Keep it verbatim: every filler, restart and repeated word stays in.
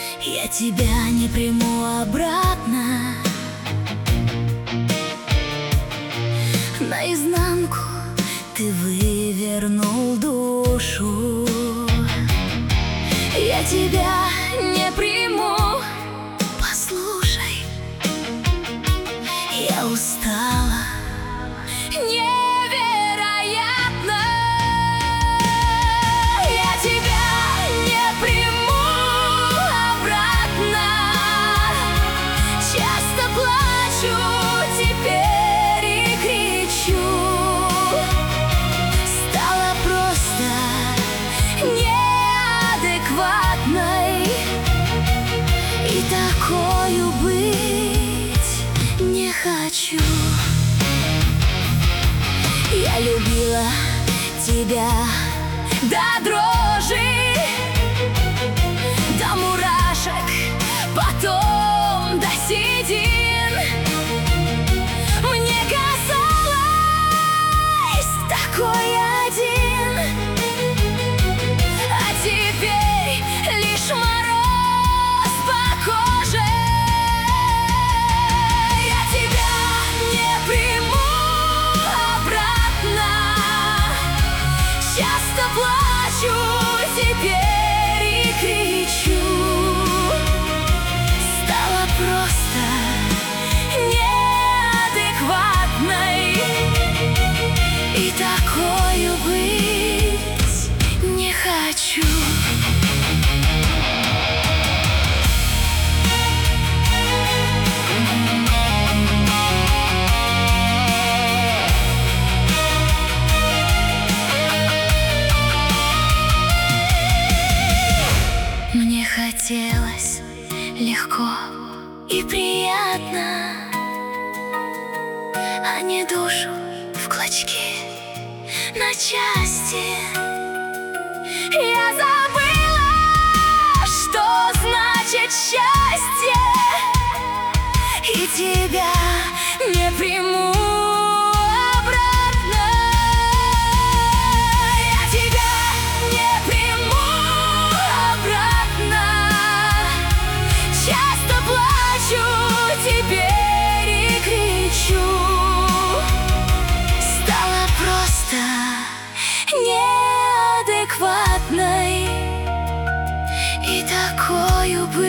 Я тебя не приму обратно. Наизнанку ты вывернул душу. Я тебя не приму. Послушай, я устала. Невероятно. Я тебя не приму обратно. Часто плачу теперь и кричу. Стала просто неадекватной. И такою быть не хочу. Я любила тебя до дрожи, до мурашек, потом до седин. Мне казалось, такой один, а теперь лишь мороз по коже. Я тебя не приму обратно. Часто плачу теперь и кричу. Стала просто неадекватной. И такою быть не хочу. Мне хотелось легко и приятно, а не душу в клочки на части. Я забыла, что значит счастье, и тебя не приму обратно. Я тебя не приму обратно. Часто плачу теперь и кричу. Стала просто неадекватной. И такою быть